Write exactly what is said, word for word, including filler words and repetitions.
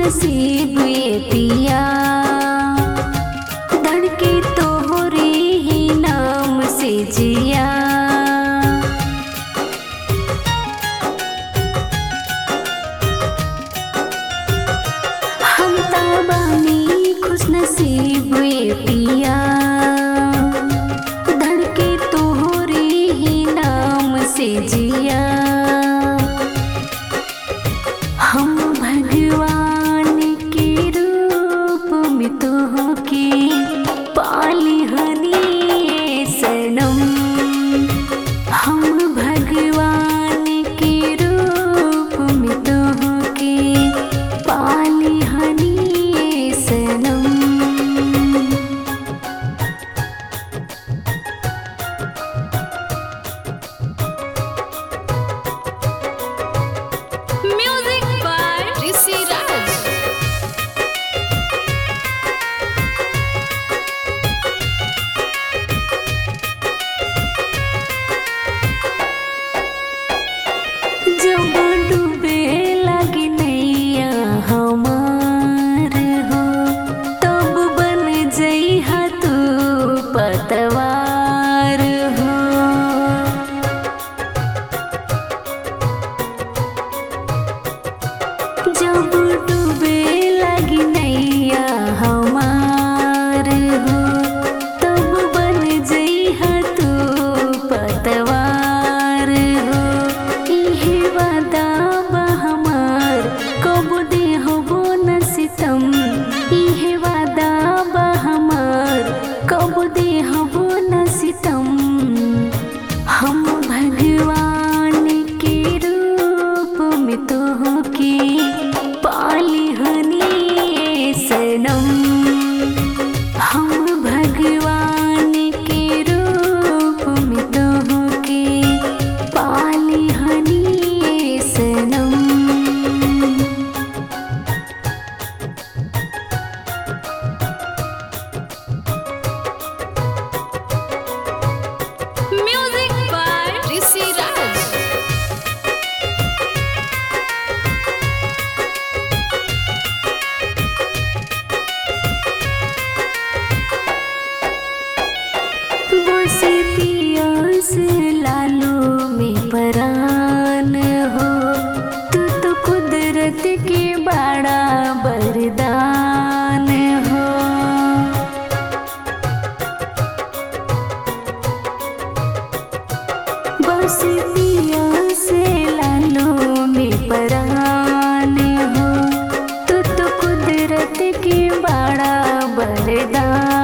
नसीब ये पिया, धड़के तोहरे ही नाम से जिया। हम ताबानी खुश नसीब ये पिया, धड़के तोहरे ही नाम से जिया। हम भगवान के रूप में तोहके पाली हनी सनम। हम भगवान के रूप में तोहके पाली हनी सनम। जब डूबे लगी नैया हमार हो, तब बन जइहा तू पतवार हो। जब डूबे लगी नैया हमार हो, तब बन जइहा तू पतवार हो। इहे वादा बा हमार कब देहबो न सितम। इहे वादा बा हमार कब देहबो न सितम। हम भगवान के रूप में तोहके पाली हनी सनम। हम भगवान के रूप में तोहके पाली हनी सनम। Music by Rishi Raj. बसे पियास लालो में परान हो, तू तो कुदरत के बड़ा वरदान हो। बसे पियास लालो में परान हो, तू तो कुदरत के बड़ा वरदान